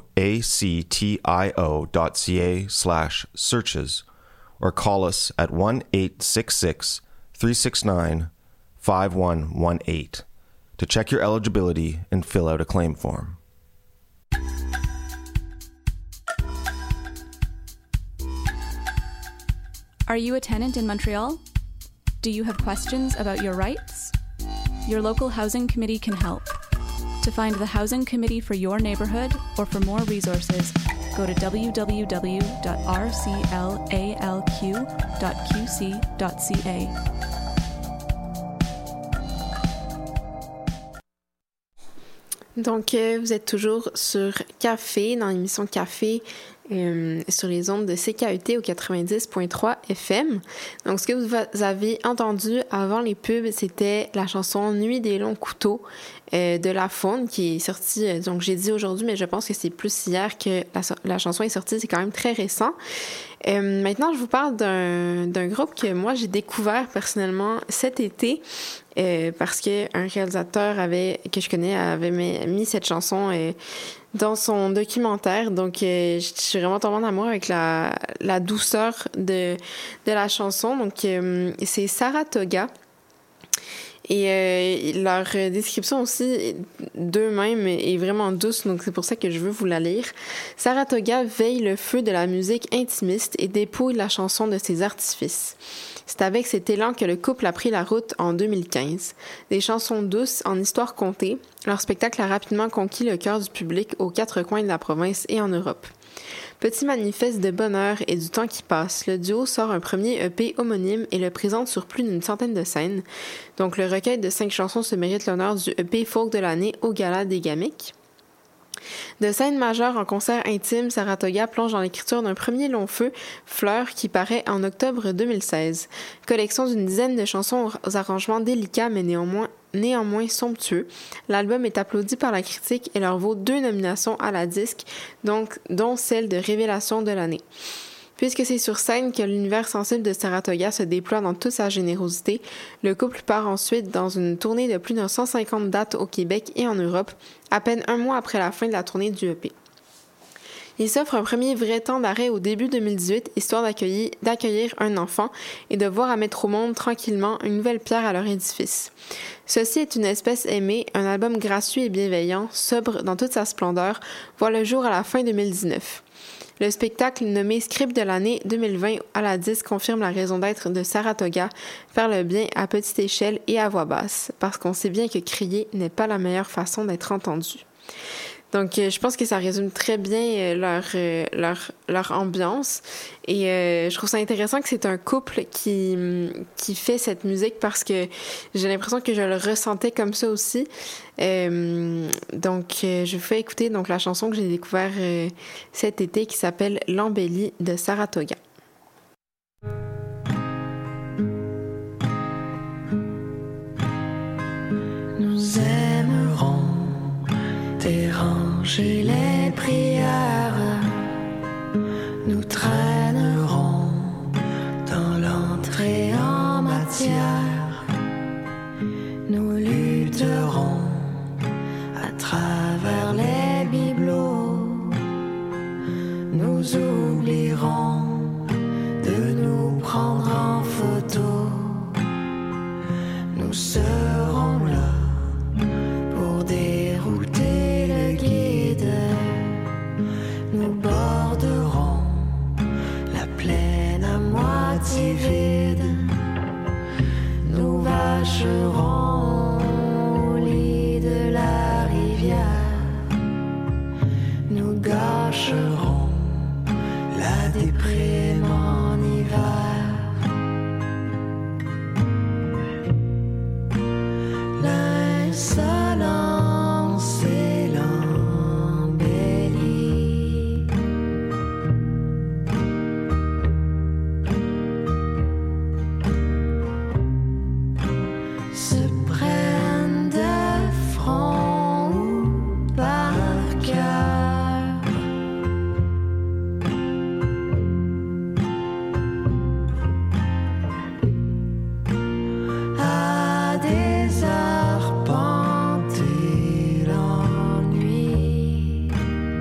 dot ca slash searches or call us at one eight six six, three six nine, five one one eight to check your eligibility and fill out a claim form. Are you a tenant in Montreal? Do you have questions about your rights? Your local housing committee can help. To find the housing committee for your neighborhood or for more resources, go to w w w dot r c l a l q dot q c dot c a. Donc, euh, vous êtes toujours sur Café, dans l'émission Café, euh, sur les ondes de C K U T au quatre-vingt-dix point trois F M. Donc, ce que vous avez entendu avant les pubs, c'était la chanson « Nuit des longs couteaux » euh, de La Faune, qui est sortie, euh, donc j'ai dit aujourd'hui, mais je pense que c'est plus hier que la, la chanson est sortie, c'est quand même très récent. Euh, maintenant, je vous parle d'un, d'un groupe que moi, j'ai découvert personnellement cet été, euh, parce qu'un réalisateur avait, que je connais avait mis cette chanson euh, dans son documentaire. Donc, euh, je suis vraiment tombée en amour avec la, la douceur de, de la chanson. Donc, euh, c'est Saratoga. Et euh, leur description aussi d'eux-mêmes est vraiment douce, donc c'est pour ça que je veux vous la lire. Saratoga veille le feu de la musique intimiste et dépouille la chanson de ses artifices. C'est avec cet élan que le couple a pris la route en deux mille quinze. Des chansons douces en histoire contée, leur spectacle a rapidement conquis le cœur du public aux quatre coins de la province et en Europe. Petit manifeste de bonheur et du temps qui passe, le duo sort un premier E P homonyme et le présente sur plus d'une centaine de scènes. Donc, le recueil de cinq chansons se mérite l'honneur du E P folk de l'année au Gala des Gamiques. De scène majeure en concert intime, Saratoga plonge dans l'écriture d'un premier long feu, Fleurs, qui paraît en octobre deux mille seize. Collection d'une dizaine de chansons aux arrangements délicats mais néanmoins, néanmoins somptueux. L'album est applaudi par la critique et leur vaut deux nominations à la disque, donc, dont celle de révélation de l'année. Puisque c'est sur scène que l'univers sensible de Saratoga se déploie dans toute sa générosité, le couple part ensuite dans une tournée de plus de cent cinquante dates au Québec et en Europe, à peine un mois après la fin de la tournée du E P. Ils s'offrent un premier vrai temps d'arrêt au début deux mille dix-huit, histoire d'accueillir, d'accueillir un enfant et de voir à mettre au monde tranquillement une nouvelle pierre à leur édifice. Ceci est une espèce aimée, un album gracieux et bienveillant, sobre dans toute sa splendeur, voit le jour à la fin deux mille dix-neuf. Le spectacle nommé Script de l'année deux mille vingt à la disque confirme la raison d'être de Saratoga, faire le bien à petite échelle et à voix basse, parce qu'on sait bien que crier n'est pas la meilleure façon d'être entendu. Donc, euh, je pense que ça résume très bien euh, leur, euh, leur, leur ambiance. Et euh, je trouve ça intéressant que c'est un couple qui, qui fait cette musique parce que j'ai l'impression que je le ressentais comme ça aussi. Euh, donc, euh, je vous fais écouter donc, la chanson que j'ai découverte euh, cet été qui s'appelle « L'embellie » de Saratoga. Nous aimerons déranger les prières, nous traînerons dans l'entrée en matière, nous lutterons à travers les bibelots, nous oublierons de nous prendre en photo, nous serons là pour dérouter le guide, nous borderons la plaine à moitié vide, nous vacherons au lit de la rivière, nous gâcherons la déprime en hiver. L'insolence et l'embellie, se prennent de front ou par cœur. À des heures pentées l'ennui,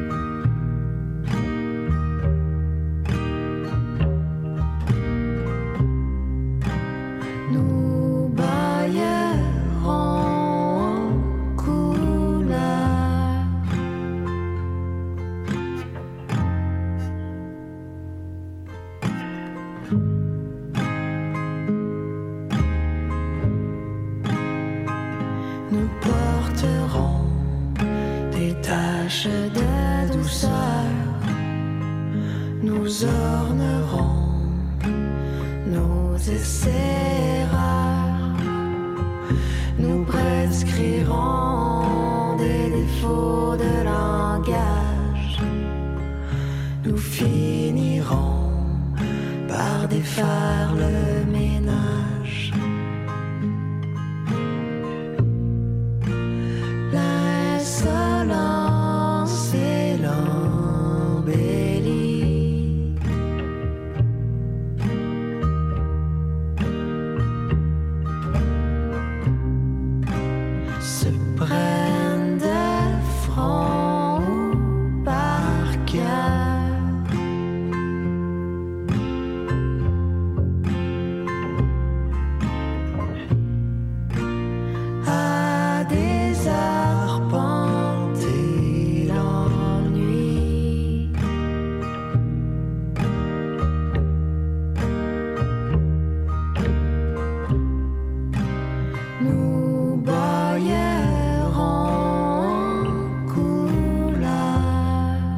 nous baillerons en couleur. Nous porterons des taches de douceur nous ornerons nos essais rares, nous prescrirons des défauts de langage, nous finirons par défaire le ménage. L'insolence et l'embellie se prennent de front ou par cœur. À désarpenter l'ennui. Nous baillerons en couleur.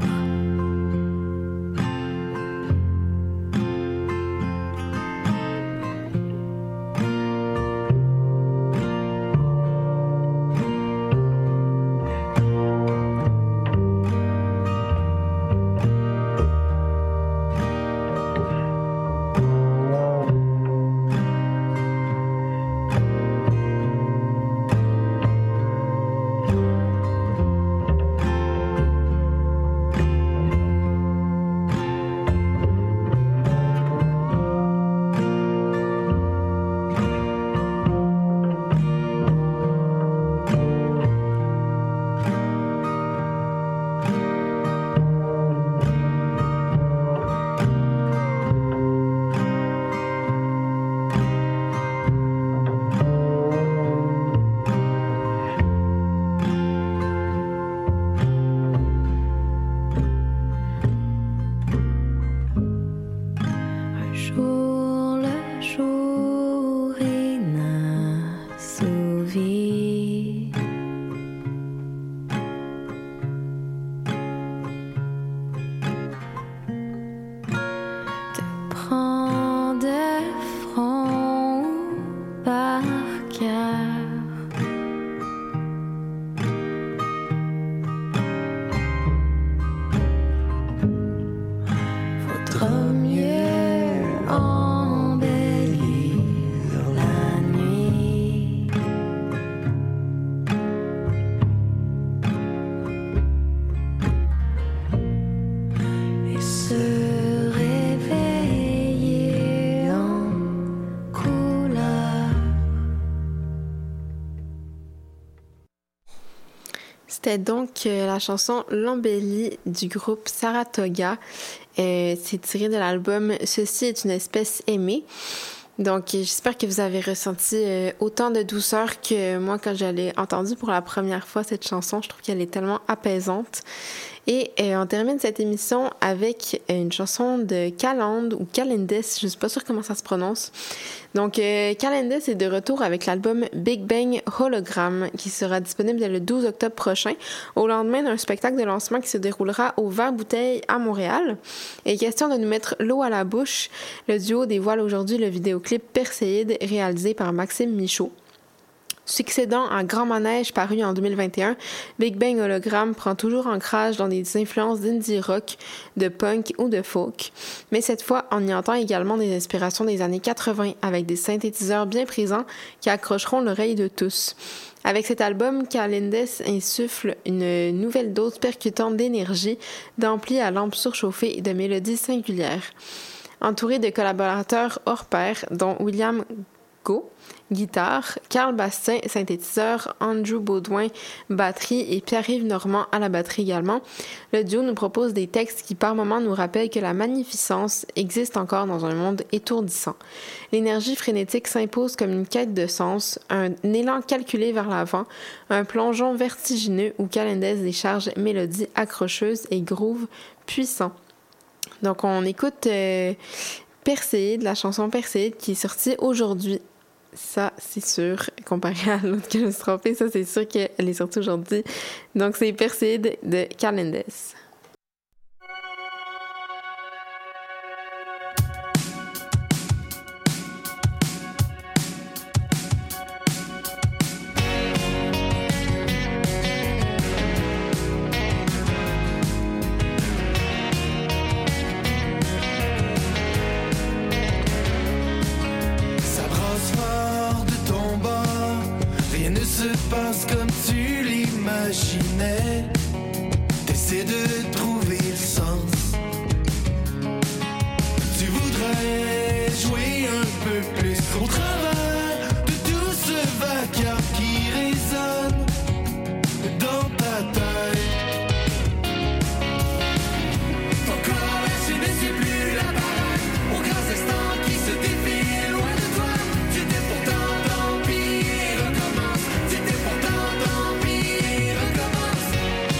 Un jour, le jour inassouvi te prend de front ou par cœur. Vaudra mieux embellir la nuit. Et se réveiller en couleur. C'était donc euh, la chanson L'embellie du groupe Saratoga. Euh, c'est tiré de l'album Ceci est une espèce aimée. Donc, euh, j'espère que vous avez ressenti euh, autant de douceur que moi quand je l'ai entendue pour la première fois, cette chanson. Je trouve qu'elle est tellement apaisante. Et euh, on termine cette émission avec une chanson de Caland ou Calendes, je ne suis pas sûre comment ça se prononce. Donc, euh, Calendes est de retour avec l'album Big Bang Hologram qui sera disponible le douze octobre prochain, au lendemain d'un spectacle de lancement qui se déroulera au Vert-Bouteille à Montréal. Et question de nous mettre l'eau à la bouche, le duo dévoile aujourd'hui le vidéoclip Perséide réalisé par Maxime Michaud. Succédant à Grand Manège paru en deux mille vingt et un, Big Bang Hologram prend toujours ancrage dans des influences d'indie rock, de punk ou de folk, mais cette fois on y entend également des inspirations des années quatre-vingts avec des synthétiseurs bien présents qui accrocheront l'oreille de tous. Avec cet album, Calendes insuffle une nouvelle dose percutante d'énergie, d'ampli à lampe surchauffée et de mélodies singulières. Entouré de collaborateurs hors pair, dont William Go, guitare, Carl Bastien, synthétiseur, Andrew Baudouin, batterie et Pierre-Yves Normand à la batterie également, le duo nous propose des textes qui par moments nous rappellent que la magnificence existe encore dans un monde étourdissant. L'énergie frénétique s'impose comme une quête de sens, un élan calculé vers l'avant, un plongeon vertigineux où Calendes décharge mélodies accrocheuses et grooves puissants. Donc on écoute euh, Perséide, la chanson Perséide qui est sortie aujourd'hui. Ça, c'est sûr, comparé à l'autre que je me suis trompée, ça, c'est sûr qu'elle est sortie aujourd'hui. Donc, c'est Perséide de Calendes. passe comme tu l'imaginais. T'essaies de trouver le sens. Tu voudrais jouer un peu plus au travers de tout ce vacarme qui résonne dans ta tête. Encore là, je ne suis plus la balade aux grands instants qui se défilent loin de toi. Tu t'es pourtant tant pis et recommence. Tu t'es pourtant tant pis et recommence.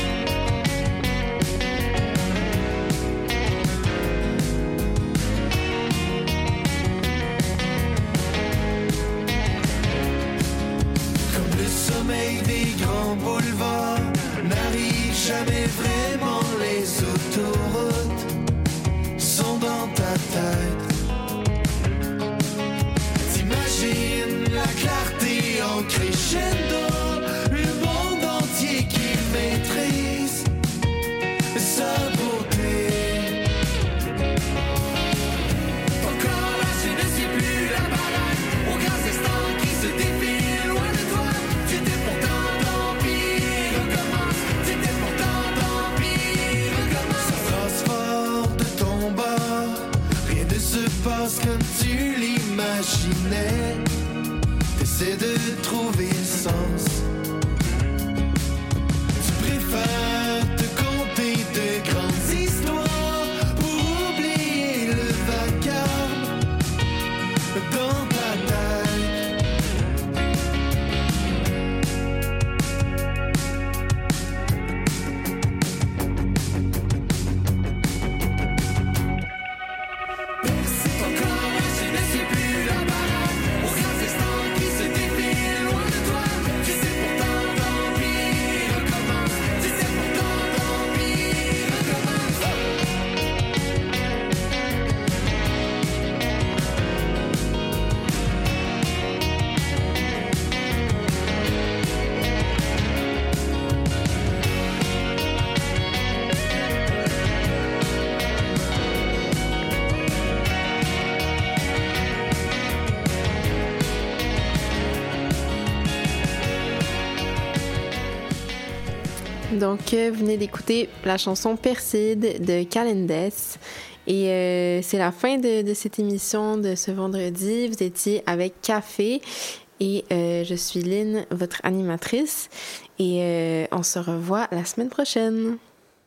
Comme le sommeil des grands boulevards n'arrive jamais vraiment, les autoroutes sont dans ta tête. T'imagines la clarté en crescendo, le monde entier qui maîtrise sa beauté. Encore là, je ne suis plus la balade aux grands instants qui se défilent loin de toi. Tu t'es pourtant tant pis et recommence. Tu t'es pourtant tant pis et recommence. Ça trace fort de ton bord, rien ne se passe comme tu l'imaginais. T'essaies de trouver le sens. Tu préfères te conter de grandes histoires pour oublier le vacarme dans ta tête. Encore là, je ne suis plus la balade aux grands instants qui se défilent loin de toi. Tu sais pourtant tant pis et recommence. Tu sais pourtant tant pis et recommence. Donc, euh, vous venez d'écouter la chanson Perside de Calendes. Et euh, c'est la fin de, de cette émission de ce vendredi. Vous étiez avec Café et euh, je suis Lynn, votre animatrice. Et euh, on se revoit la semaine prochaine.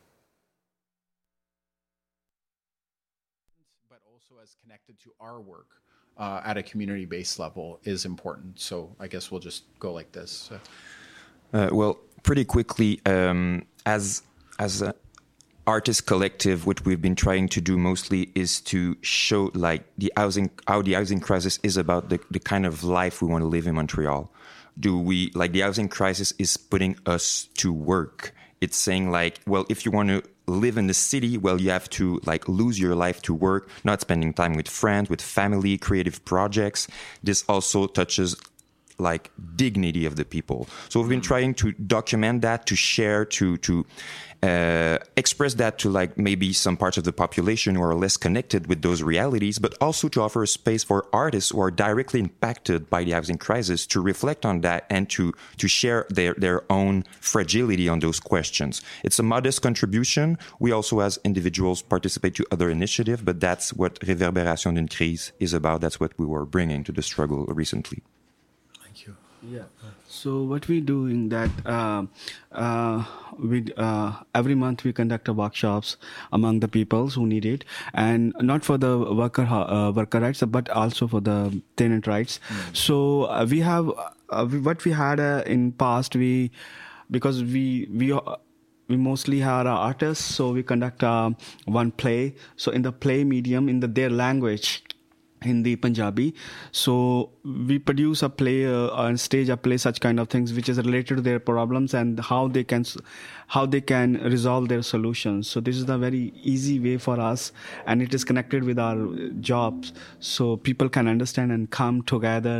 But also as connected to our work uh, at a community-based level is important. So I guess we'll just go like this. So. Uh, well, pretty quickly, um, as as a artist collective, what we've been trying to do mostly is to show like the housing, how the housing crisis is about the, the kind of life we want to live in Montreal. Do we, like the housing crisis is putting us to work. It's saying like, well, if you want to live in the city, well, you have to like lose your life to work, not spending time with friends, with family, creative projects. This also touches like dignity of the people. So we've been trying to document that, to share, to to uh, express that to like maybe some parts of the population who are less connected with those realities, but also to offer a space for artists who are directly impacted by the housing crisis to reflect on that and to to share their their own fragility on those questions. It's a modest contribution. We also as individuals participate to other initiatives, but that's what Réverbération d'une crise is about. That's what we were bringing to the struggle recently. Yeah. So what we do in that, uh, uh, we uh, every month we conduct a workshops among the peoples who need it, and not for the worker uh, worker rights, but also for the tenant rights. Mm. So uh, we have uh, what we had uh, in past. We because we we. Uh, We mostly are artists, so we conduct uh, one play. So in the play medium, in the their language, Hindi, Punjabi. So we produce a play uh, on stage, a play, such kind of things, which is related to their problems and how they can, how they can resolve their solutions. So this is the very easy way for us, and it is connected with our jobs, so people can understand and come together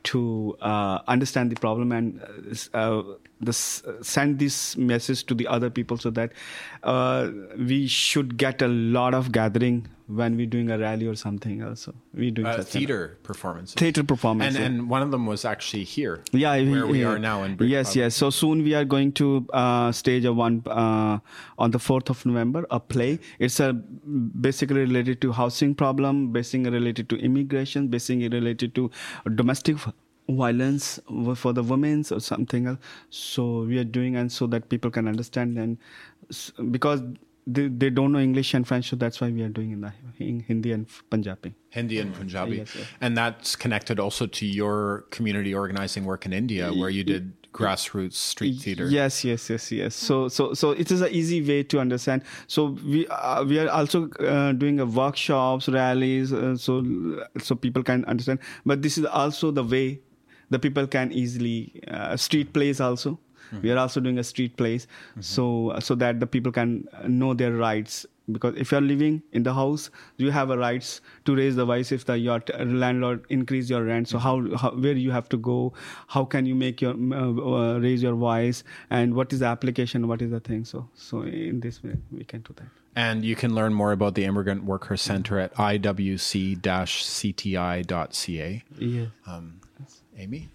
to uh, understand the problem and uh, this, uh, send this message to the other people, so that uh, we should get a lot of gathering when we're doing a rally or something else. So we doing uh, such theater performances. Theater performance, and yeah. and one of them was actually here. Yeah, where we yeah. are now in Brick yes, Pub. yes. So soon we are going to uh, stage a one uh, on the fourth of November, a play. It's a basically related to housing problem, basically related to immigration, basically related to domestic violence for the women or something else. So we are doing, and so that people can understand, and because they, they don't know English and French, so that's why we are doing in the in Hindi and Punjabi. Hindi and Punjabi. Yes, yes. And that's connected also to your community organizing work in India, where you did grassroots street theater. Yes, yes, yes, yes. So, so, so it is an easy way to understand. So we uh, we are also uh, doing a workshops, rallies, uh, so so people can understand. But this is also the way the people can easily uh, street plays also. Mm-hmm. We are also doing a street plays, mm-hmm. so so that the people can know their rights. Because if you are living in the house, you have a rights to raise the voice if the your t- landlord increase your rent. So how, how where you have to go, how can you make your uh, uh, raise your voice, and what is the application, what is the thing. So so in this way we can do that. And you can learn more about the Immigrant Worker Center at I W C C T I dot C A. Yeah. Um, Amy?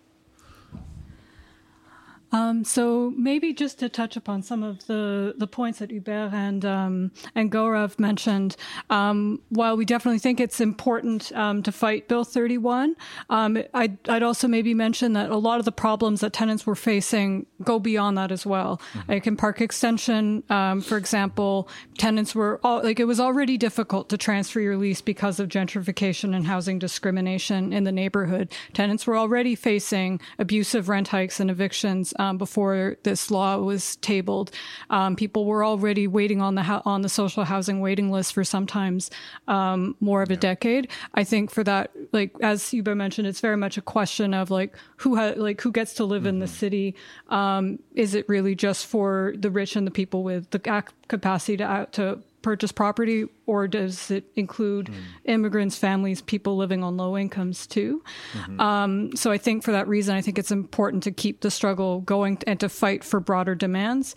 Um, so maybe just to touch upon some of the, the points that Hubert and um, and Gaurav mentioned, um, while we definitely think it's important um, to fight Bill thirty-one, um, I'd, I'd also maybe mention that a lot of the problems that tenants were facing go beyond that as well. Mm-hmm. Like in Park Extension, um, for example, tenants were, all, like it was already difficult to transfer your lease because of gentrification and housing discrimination in the neighborhood. Tenants were already facing abusive rent hikes and evictions Um, before this law was tabled. Um, people were already waiting on the ho- on the social housing waiting list for sometimes um, more of a yeah. decade. I think for that, like as Yuba mentioned, it's very much a question of like who ha- like who gets to live mm-hmm. in the city. Um, is it really just for the rich and the people with the ac- capacity to uh, to purchase property, or does it include mm. immigrants, families, people living on low incomes too? Mm-hmm. Um, so I think for that reason, I think it's important to keep the struggle going and to fight for broader demands.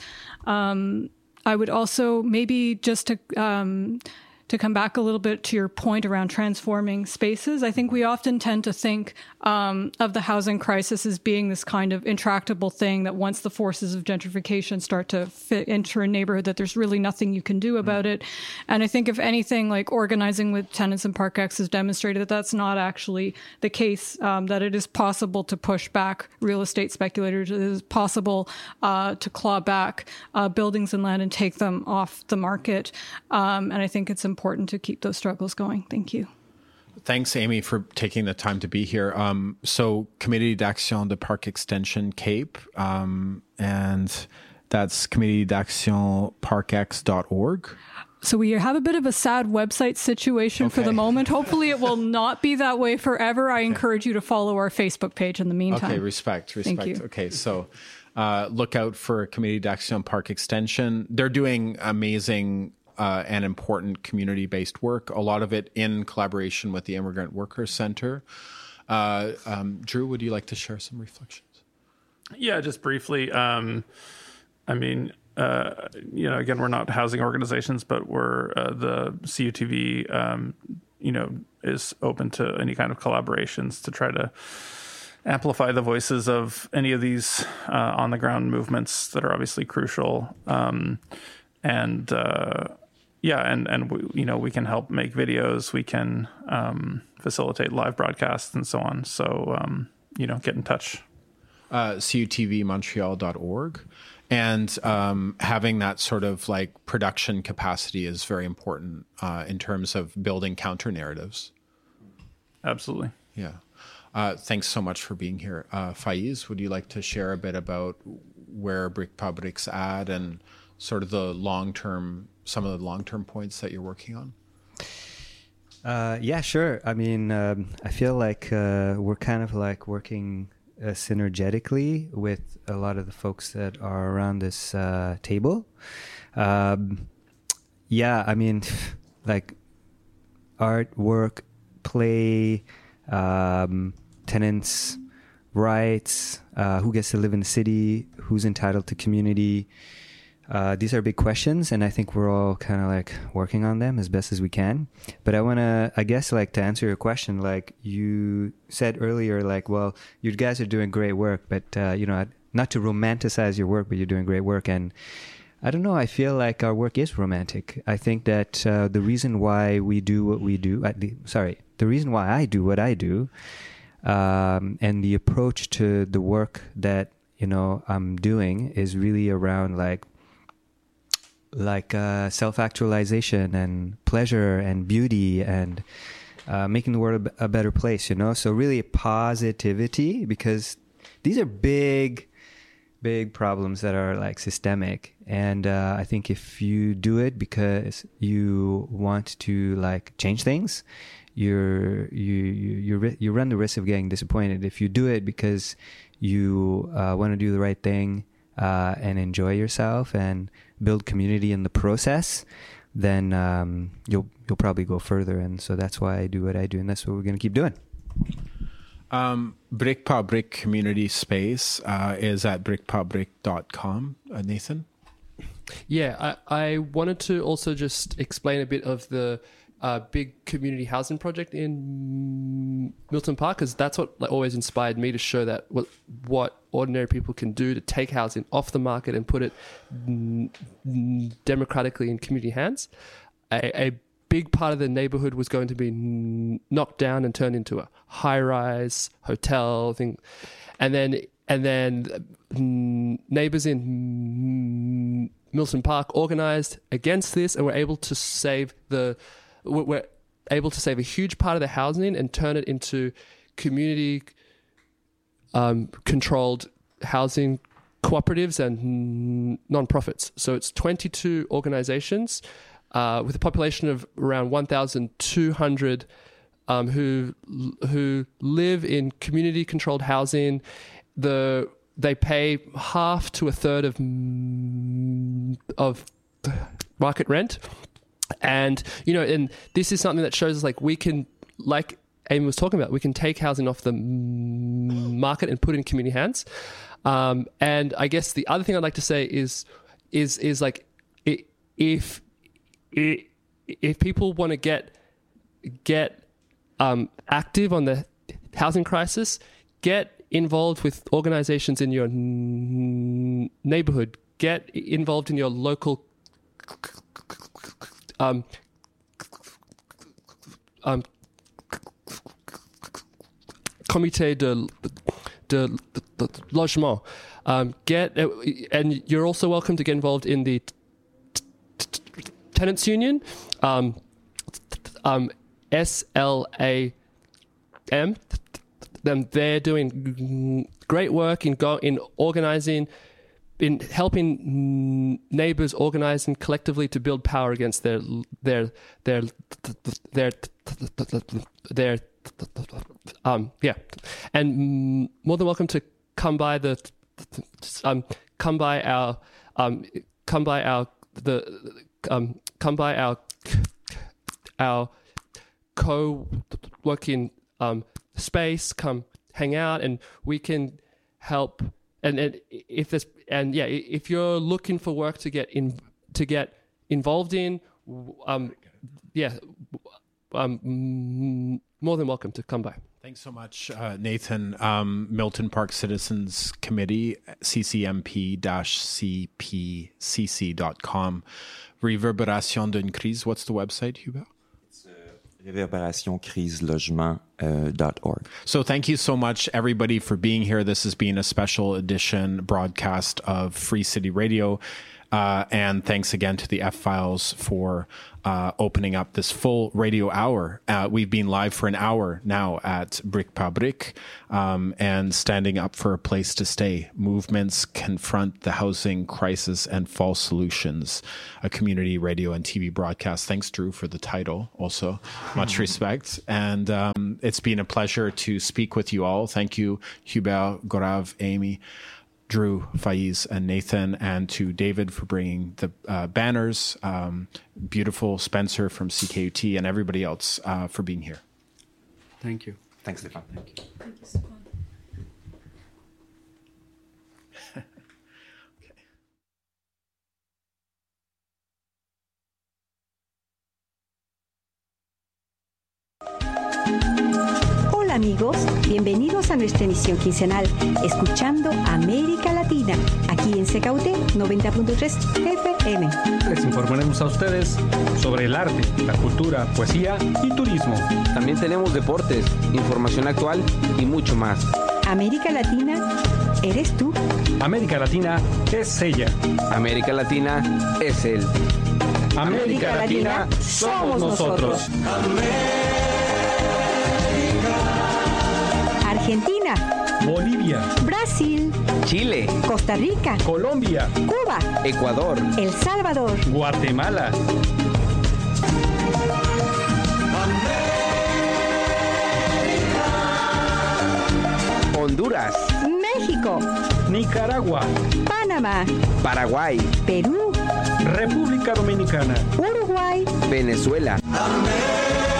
Um, I would also maybe just to um, to come back a little bit to your point around transforming spaces. I think we often tend to think um, of the housing crisis as being this kind of intractable thing that once the forces of gentrification start to fit enter a neighborhood, that there's really nothing you can do about mm. it. And I think if anything, like organizing with tenants in ParkX has demonstrated that that's not actually the case, um, that it is possible to push back real estate speculators. It is possible uh, to claw back uh, buildings and land and take them off the market. Um, and I think it's important important to keep those struggles going. Thank you. Thanks, Amy, for taking the time to be here. Um, so, Comité d'Action de Park Extension Cape, um, and that's comité d'action parkx dot org. So we have a bit of a sad website situation okay. for the moment. Hopefully it will not be that way forever. I encourage you to follow our Facebook page in the meantime. Okay, respect, respect. Thank you. Okay, so uh, look out for Comité d'Action Park Extension. They're doing amazing Uh, and important community-based work, a lot of it in collaboration with the Immigrant Worker Center. Uh, um, Drew, would you like to share some reflections? Yeah, just briefly. Um, I mean, uh, you know, again, we're not housing organizations, but we're uh, the C U T V, um, you know, is open to any kind of collaborations to try to amplify the voices of any of these uh, on-the-ground movements that are obviously crucial. Um, and, uh, Yeah, and, and we, you know, we can help make videos, we can um, facilitate live broadcasts and so on. So, um, you know, get in touch. Uh, C U T V Montreal dot org. And um, having that sort of like production capacity is very important uh, in terms of building counter narratives. Absolutely. Yeah. Uh, thanks so much for being here. Uh, Faiz, would you like to share a bit about where Brick Pub Brick's at and sort of the long-term, some of the long-term points that you're working on? Uh, yeah, sure. I mean, um, I feel like uh, we're kind of like working uh, synergetically with a lot of the folks that are around this uh, table. Um, yeah, I mean, like art, work, play, um, tenants' rights, uh, who gets to live in the city, who's entitled to community. Uh, these are big questions, and I think we're all kind of like working on them as best as we can. But I want to, I guess, like to answer your question, like you said earlier, like, well, you guys are doing great work, but, uh, you know, not to romanticize your work, but you're doing great work. And I don't know, I feel like our work is romantic. I think that uh, the reason why we do what we do, uh, the, sorry, the reason why I do what I do, um, and the approach to the work that, you know, I'm doing is really around like, like uh, self-actualization and pleasure and beauty and uh, making the world a, a better place, you know? So really positivity, because these are big, big problems that are like systemic. And uh, I think if you do it because you want to like change things, you're, you, you, you, you run the risk of getting disappointed. If you do it because you uh, want to do the right thing uh, and enjoy yourself and build community in the process, then um, you'll you'll probably go further. And so that's why I do what I do, and that's what we're going to keep doing. Um, Brick Pa Brick Community Space uh, is at brick pa brick dot com. Uh, Nathan? Yeah, I, I wanted to also just explain a bit of the uh, big community housing project in Milton Park, because that's what like, always inspired me to show that what, what ordinary people can do to take housing off the market and put it n- n- democratically in community hands. A, a big part of the neighborhood was going to be n- knocked down and turned into a high-rise hotel thing, and then and then n- neighbors in n- Milton Park organized against this and were able to save the we're able to save a huge part of the housing and turn it into community um, controlled housing cooperatives and non-profits. So it's twenty-two organizations uh, with a population of around one thousand two hundred um, who who live in community controlled housing. The they pay half to a third of of market rent. And, you know, and this is something that shows us like we can, like Amy was talking about, we can take housing off the market and put it in community hands. Um, and I guess the other thing I'd like to say is, is, is like, if, if, if people want to get, get um, active on the housing crisis, get involved with organizations in your n- neighborhood, get involved in your local Um, um, comité de, de, de, de logement. Um, get uh, and you're also welcome to get involved in the t- t- t- tenants union, um, um, S L A M. Them they're doing great work in go in organizing. In helping neighbors organize and collectively to build power against their their their their their, their um yeah, and more than welcome to come by the um come by our um come by our the um come by our our co-working um space. Come hang out, and we can help. And, and if there's and yeah, if you're looking for work to get in to get involved in, um, yeah, um, more than welcome to come by. Thanks so much, uh, Nathan. Um, Milton Park Citizens Committee, c c m p dash c p c c dot com. Réverbération d'une crise. What's the website, Hubert? réverbération crise logement dot org. So thank you so much, everybody, for being here. This has been a special edition broadcast of Free City Radio. Uh, and thanks again to the F-Files for uh, opening up this full radio hour. Uh, we've been live for an hour now at Brick Pa Brick, um, and standing up for a place to stay. Movements confront the housing crisis and false solutions. A community radio and T V broadcast. Thanks, Drew, for the title. Also, much respect. And um, it's been a pleasure to speak with you all. Thank you, Hubert, Gaurav, Amy, Drew, Faiz, and Nathan, and to David for bringing the uh, banners, um, beautiful Spencer from C K U T, and everybody else uh, for being here. Thank you. Thanks, Stefan. Thank you. Thank you, Stefan. Hola amigos, bienvenidos a nuestra emisión quincenal, escuchando América Latina, aquí en C K U T noventa punto tres F M. Les informaremos a ustedes sobre el arte, la cultura, poesía y turismo. También tenemos deportes, información actual y mucho más. América Latina, ¿eres tú? América Latina es ella. América Latina es él. América, América Latina, Latina somos nosotros. Argentina, Bolivia, Brasil, Chile, Costa Rica, Colombia, Cuba, Ecuador, El Salvador, Guatemala, Honduras, México, Nicaragua, Panamá, Paraguay, Perú, República Dominicana, Uruguay, Venezuela. América.